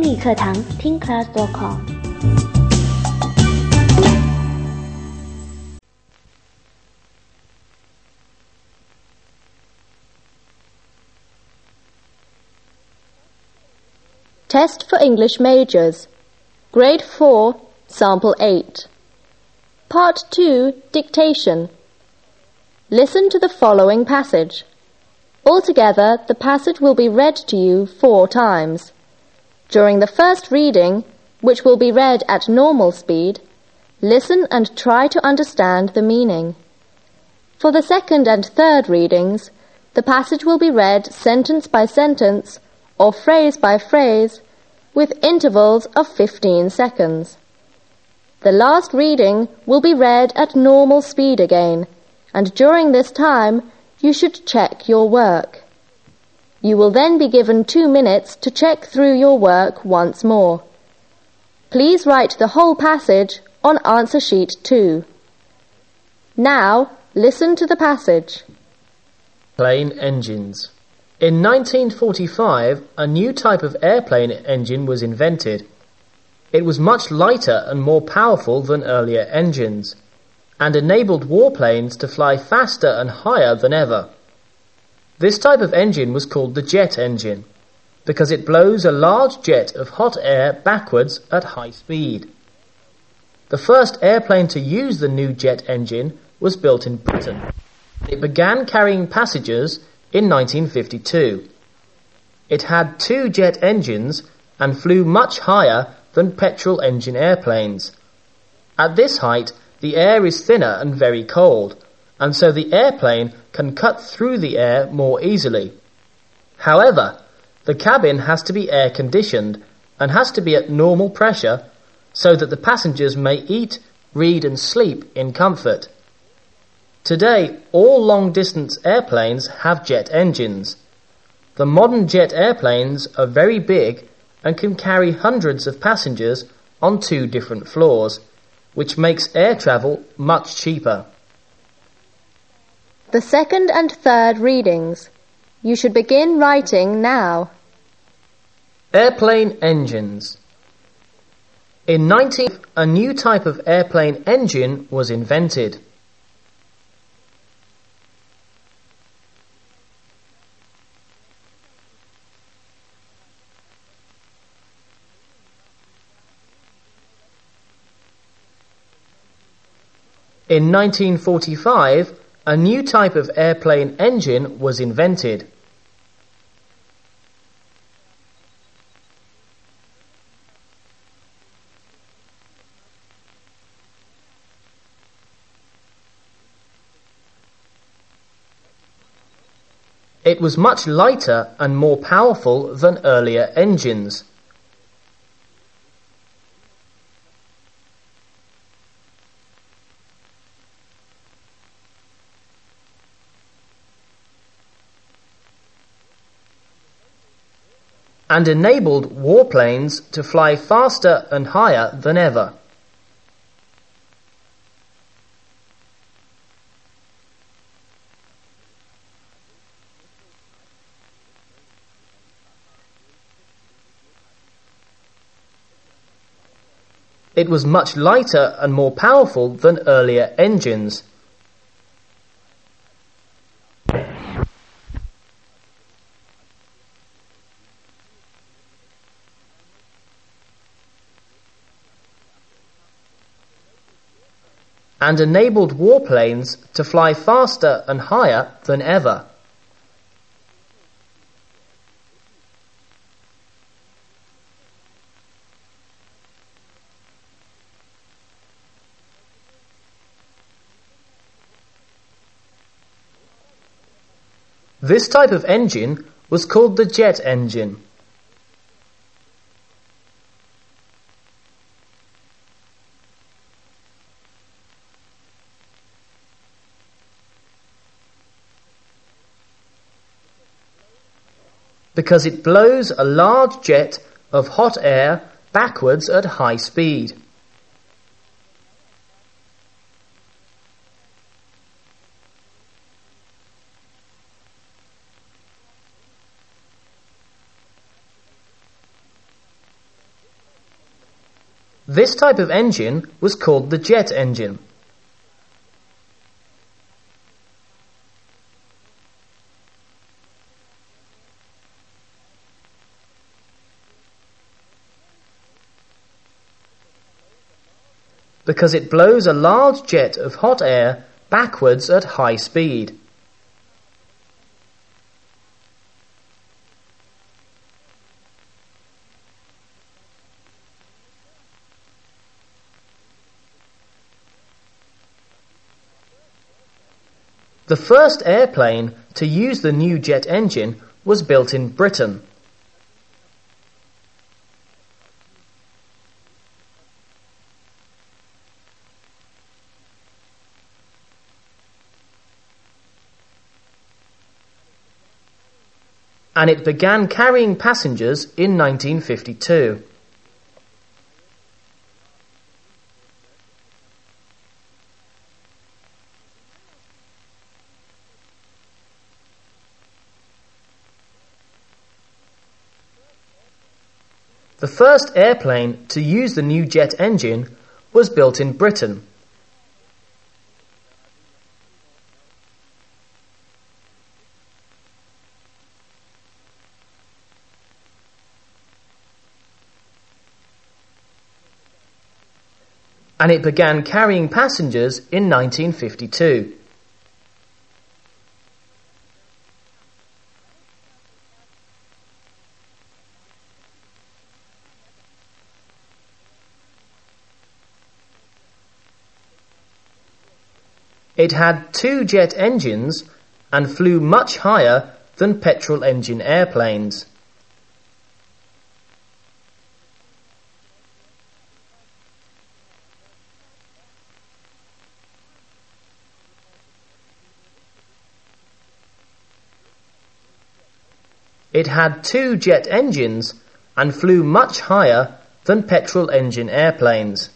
英语课堂听 class.com。 Test for English Majors, Grade 4, Sample 8. Part 2, Dictation. Listen to the following passage. Altogether, the passage will be read to you 4 times. During the first reading, which will be read at normal speed, listen and try to understand the meaning. For the second and third readings, the passage will be read sentence by sentence or phrase by phrase with intervals of 15 seconds. The last reading will be read at normal speed again, and during this time you should check your work. You will then be given 2 minutes to check through your work once more. Please write the whole passage on answer sheet 2. Now, listen to the passage. Plane engines. In 1945, a new type of airplane engine was invented. It was much lighter and more powerful than earlier engines, and enabled warplanes to fly faster and higher than ever. This type of engine was called the jet engine, because it blows a large jet of hot air backwards at high speed. The first airplane to use the new jet engine was built in Britain. It began carrying passengers in 1952. It had 2 jet engines and flew much higher than petrol engine airplanes. At this height, the air is thinner and very cold, and so the airplane can cut through the air more easily. However, the cabin has to be air-conditioned and has to be at normal pressure so that the passengers may eat, read and sleep in comfort. Today, all long-distance airplanes have jet engines. The modern jet airplanes are very big and can carry hundreds of passengers on 2 different floors, which makes air travel much cheaper. The second and third readings. You should begin writing now. Airplane engines. In 19, a new type of airplane engine was invented. In 1945, a new type of airplane engine was invented. It was much lighter and more powerful than earlier engines. And enabled warplanes to fly faster and higher than ever. It was much lighter and more powerful than earlier engines. And enabled warplanes to fly faster and higher than ever. This type of engine was called the jet engine. Because it blows a large jet of hot air backwards at high speed. This type of engine was called the jet engine. Because it blows a large jet of hot air backwards at high speed. The first airplane to use the new jet engine was built in Britain. And it began carrying passengers in 1952. The first airplane to use the new jet engine was built in Britain. And it began carrying passengers in 1952. It had 2 jet engines and flew much higher than petrol engine airplanes. It had 2 jet engines and flew much higher than petrol engine airplanes.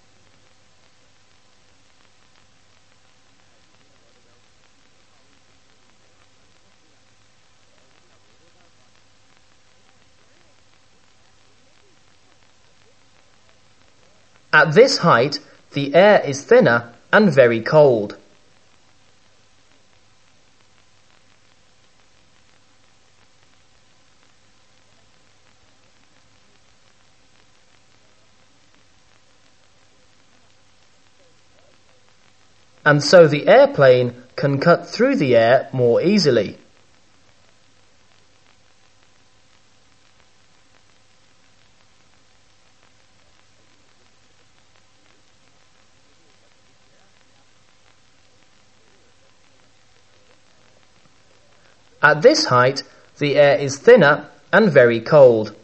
At this height, the air is thinner and very cold. And so the airplane can cut through the air more easily. At this height, the air is thinner and very cold.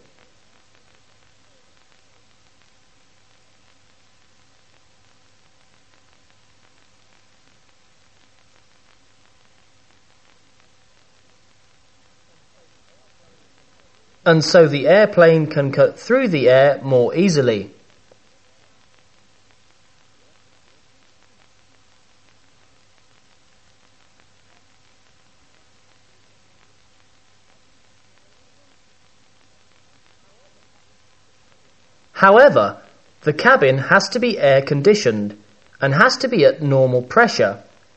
And so the airplane can cut through the air more easily. However, the cabin has to be air conditioned and has to be at normal pressure.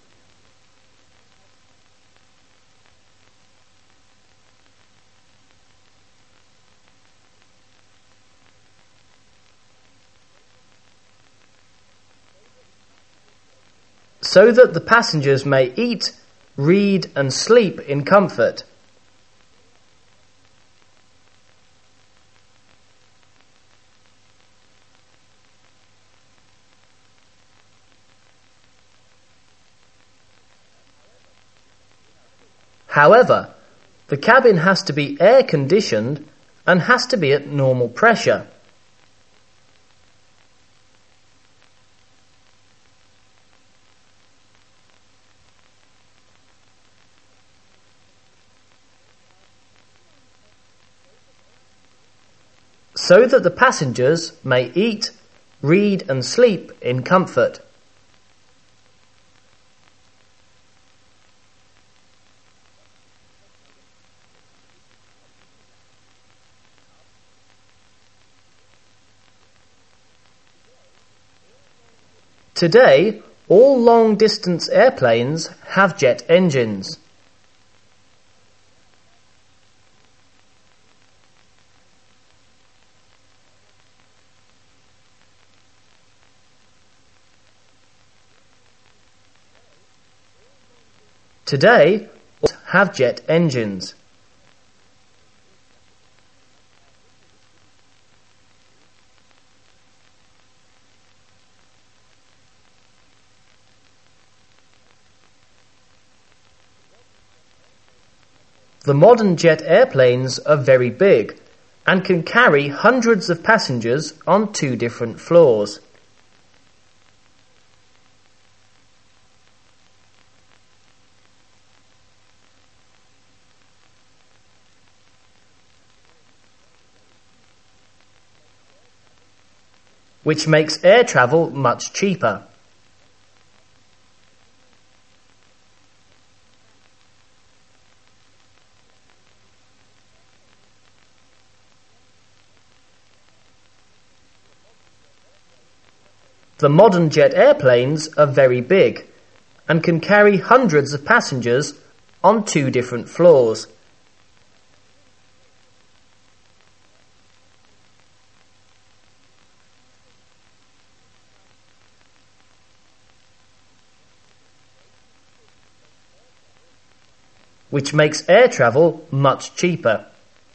So that the passengers may eat, read and sleep in comfort. However, the cabin has to be air conditioned and has to be at normal pressure. So that the passengers may eat, read and sleep in comfort. Today, all long-distance airplanes have jet engines. Today, all have jet engines. The modern jet airplanes are very big and can carry hundreds of passengers on 2 different floors. Which makes air travel much cheaper. The modern jet airplanes are very big and can carry hundreds of passengers on 2 different floors. Which makes air travel much cheaper.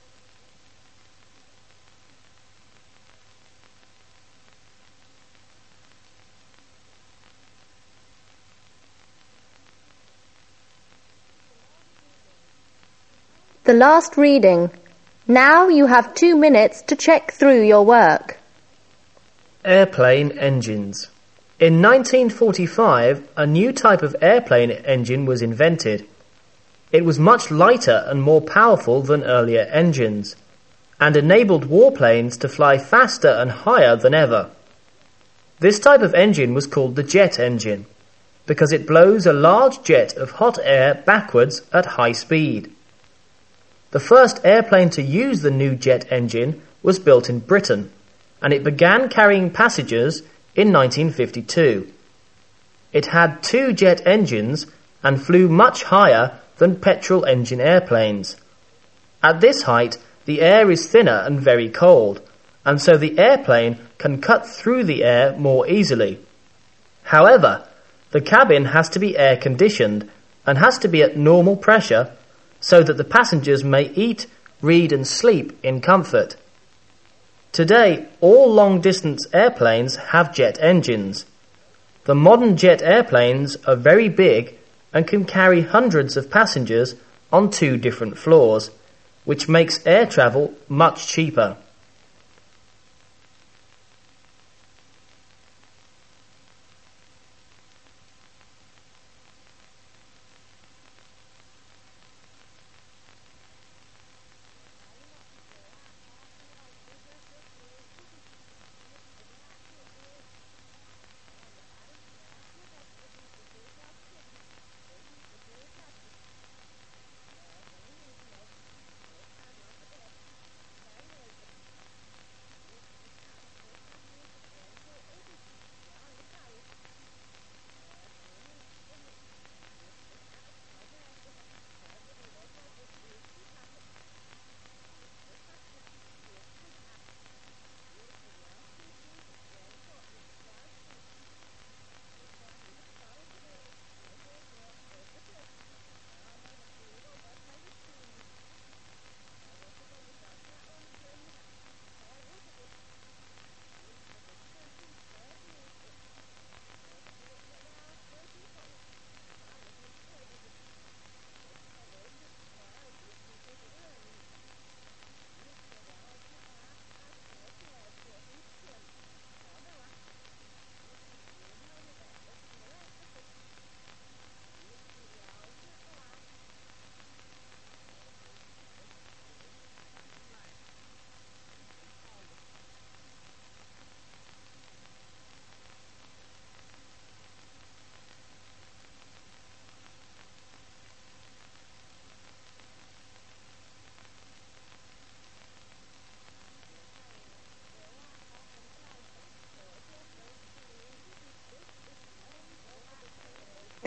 The last reading. Now you have 2 minutes to check through your work. Airplane engines. In 1945, a new type of airplane engine was invented. It was much lighter and more powerful than earlier engines, and enabled warplanes to fly faster and higher than ever. This type of engine was called the jet engine, because it blows a large jet of hot air backwards at high speed. The first airplane to use the new jet engine was built in Britain, and it began carrying passengers in 1952. It had 2 jet engines and flew much higher than petrol engine airplanes. At this height, the air is thinner and very cold, and so the airplane can cut through the air more easily. However, the cabin has to be air conditioned and has to be at normal pressure so that the passengers may eat, read and sleep in comfort. Today, all long-distance airplanes have jet engines. The modern jet airplanes are very big and can carry hundreds of passengers on 2 different floors, which makes air travel much cheaper.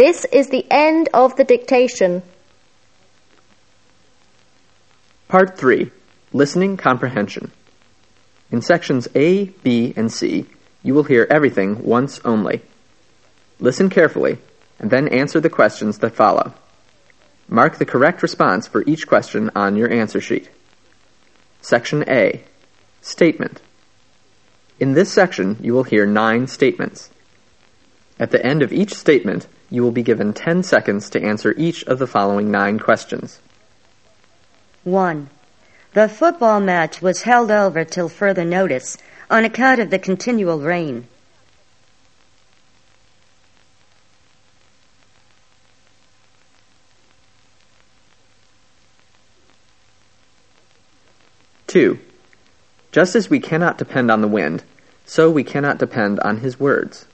This is the end of the dictation. Part 3. Listening Comprehension. In sections A, B, and C, you will hear everything once only. Listen carefully, and then answer the questions that follow. Mark the correct response for each question on your answer sheet. Section A. Statement. In this section, you will hear 9 statements. At the end of each statement, you will be given 10 seconds to answer each of the following 9 questions. 1. The football match was held over till further notice on account of the continual rain. 2. Just as we cannot depend on the wind, so we cannot depend on his words.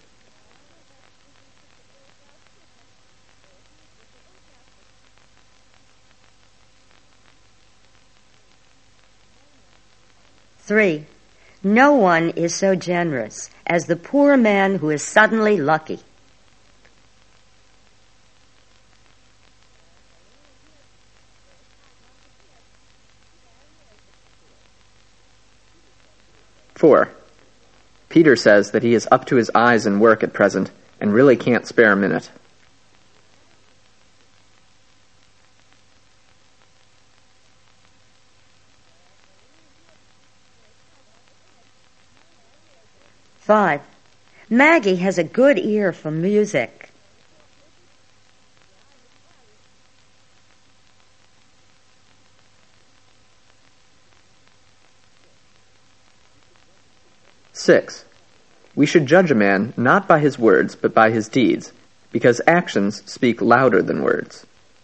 3. No one is so generous as the poor man who is suddenly lucky. 4. Peter says that he is up to his eyes in work at present and really can't spare a minute. 5. Maggie has a good ear for music. 6. We should judge a man not by his words but by his deeds, because actions speak louder than words.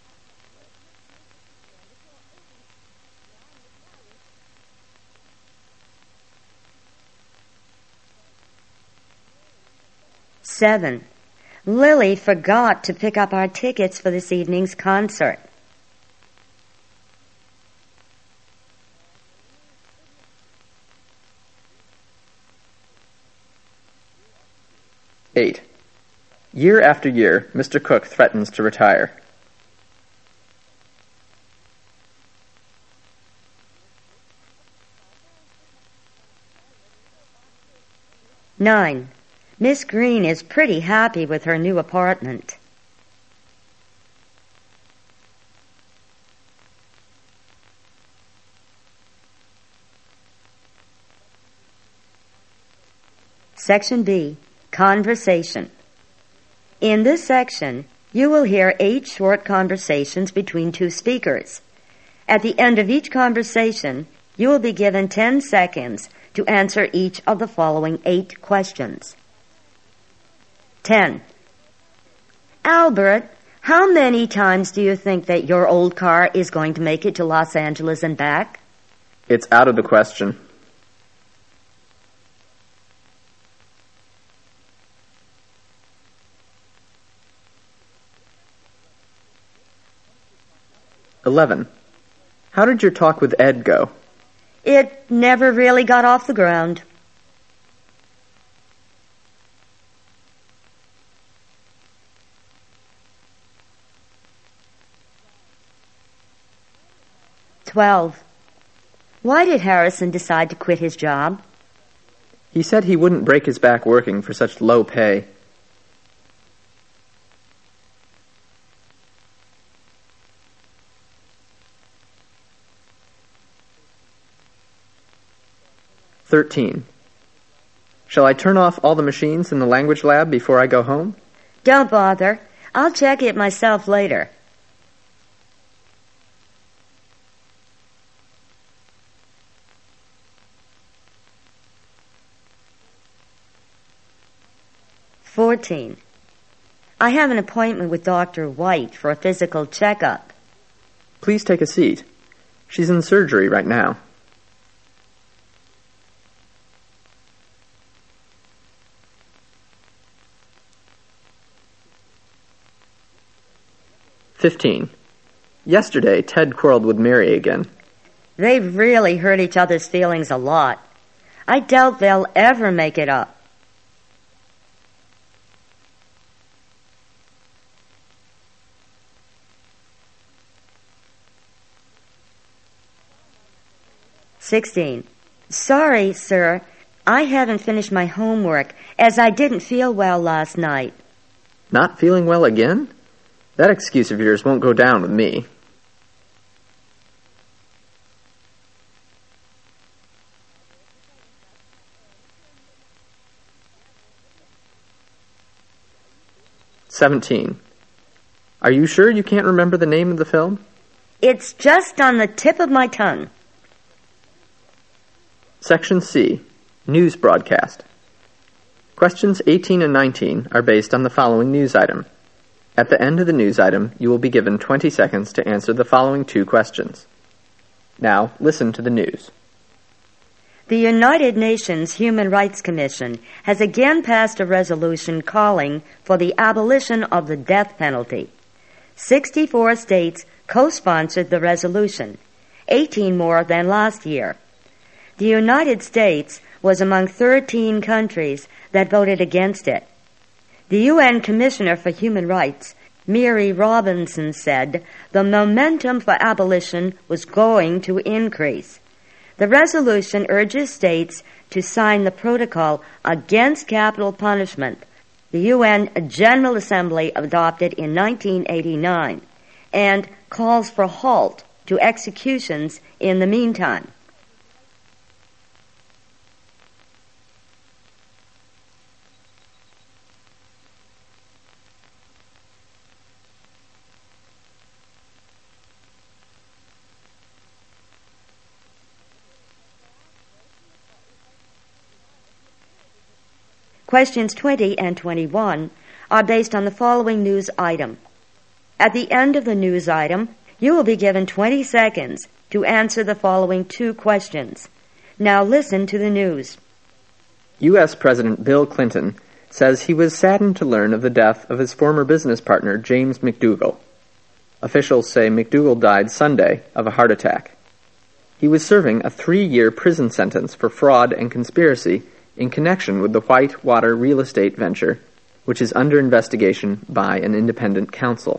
7. Lily forgot to pick up our tickets for this evening's concert. 8. Year after year, Mr. Cook threatens to retire. 9. Miss Green is pretty happy with her new apartment. 'Section B. Conversation. In this section, you will hear 8 short conversations between 2 speakers. At the end of each conversation, you will be given 10 seconds to answer each of the following 8 questions. 10. Albert, how many times do you think that your old car is going to make it to Los Angeles and back? It's out of the question. 11. How did your talk with Ed go? It never really got off the ground. 12. Why did Harrison decide to quit his job? He said he wouldn't break his back working for such low pay. 13. Shall I turn off all the machines in the language lab before I go home? Don't bother. I'll check it myself later. 14. I have an appointment with Dr. White for a physical checkup. Please take a seat. She's in surgery right now. 15. Yesterday, Ted quarreled with Mary again. They've really hurt each other's feelings a lot. I doubt they'll ever make it up. 16. Sorry, sir. I haven't finished my homework as I didn't feel well last night. Not feeling well again? That excuse of yours won't go down with me. "17. Are you sure you can't remember the name of the film?" It's just on the tip of my tongue. Section C. News broadcast. Questions 18 and 19 are based on the following news item. At the end of the news item, you will be given 20 seconds to answer the following 2 questions. Now, listen to the news. The United Nations Human Rights Commission has again passed a resolution calling for the abolition of the death penalty. 64 states co-sponsored the resolution, 18 more than last year. The United States was among 13 countries that voted against it. The UN Commissioner for Human Rights, Mary Robinson, said the momentum for abolition was going to increase. The resolution urges states to sign the protocol against capital punishment the UN General Assembly adopted in 1989 and calls for a halt to executions in the meantime. Questions 20 and 21 are based on the following news item. At the end of the news item, you will be given 20 seconds to answer the following 2 questions. Now listen to the news. U.S. President Bill Clinton says he was saddened to learn of the death of his former business partner, James McDougal. Officials say McDougal died Sunday of a heart attack. He was serving a 3-year prison sentence for fraud and conspiracy in connection with the Whitewater real estate venture, which is under investigation by an independent counsel.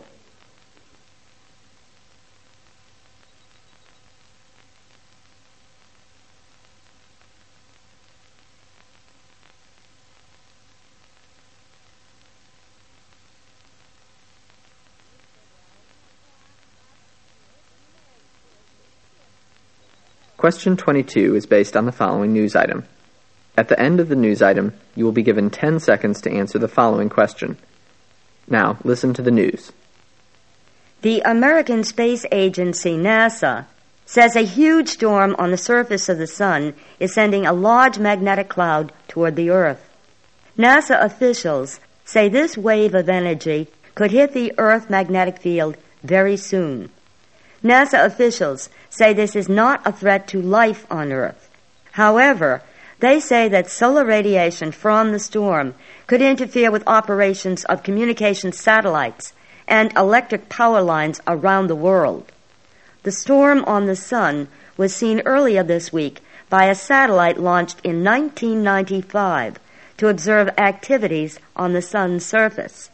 Question 22 is based on the following news item. At the end of the news item, you will be given 10 seconds to answer the following question. Now, listen to the news. The American Space Agency, NASA, says a huge storm on the surface of the sun is sending a large magnetic cloud toward the Earth. NASA officials say this wave of energy could hit the Earth magnetic field very soon. NASA officials say this is not a threat to life on Earth. However, they say that solar radiation from the storm could interfere with operations of communication satellites and electric power lines around the world. The storm on the sun was seen earlier this week by a satellite launched in 1995 to observe activities on the sun's surface.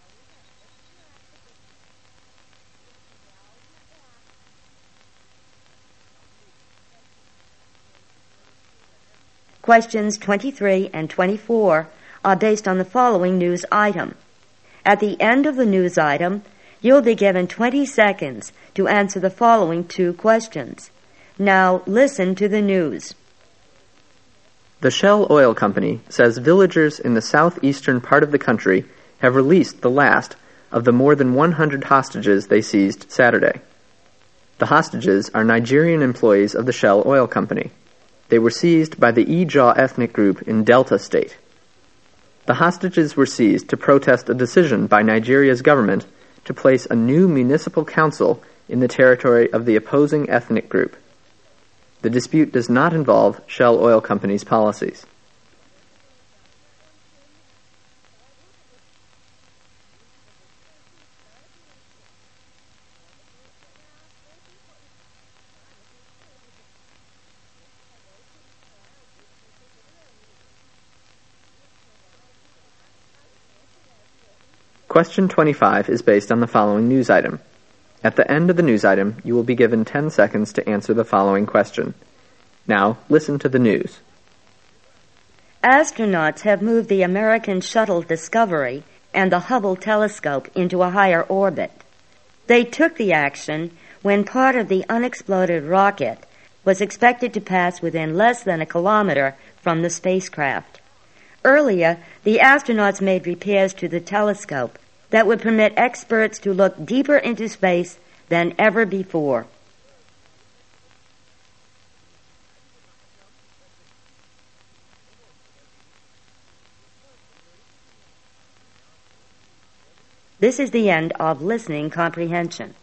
Questions 23 and 24 are based on the following news item. At the end of the news item, you'll be given 20 seconds to answer the following 2 questions. Now listen to the news. The Shell Oil Company says villagers in the southeastern part of the country have released the last of the more than 100 hostages they seized Saturday. The hostages are Nigerian employees of the Shell Oil Company. They were seized by the Ijaw ethnic group in Delta State. The hostages were seized to protest a decision by Nigeria's government to place a new municipal council in the territory of the opposing ethnic group. The dispute does not involve Shell Oil Company's policies. Question 25 is based on the following news item. At the end of the news item, you will be given 10 seconds to answer the following question. Now, listen to the news. Astronauts have moved the American shuttle Discovery and the Hubble telescope into a higher orbit. They took the action when part of the unexploded rocket was expected to pass within less than a kilometer from the spacecraft. Earlier, the astronauts made repairs to the telescope that would permit experts to look deeper into space than ever before. This is the end of listening comprehension.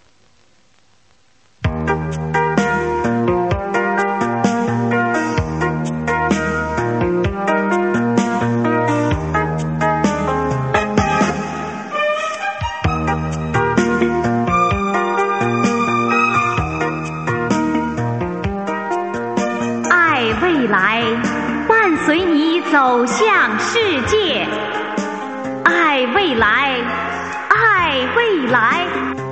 爱未来，伴随你走向世界。爱未来，爱未来。